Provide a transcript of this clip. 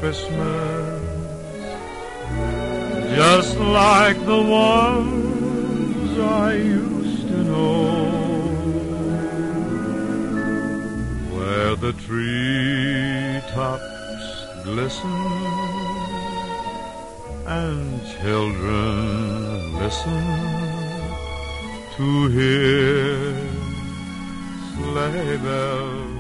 Christmas, just like the ones I used to know, where the treetops glisten and children listen to hear sleigh bells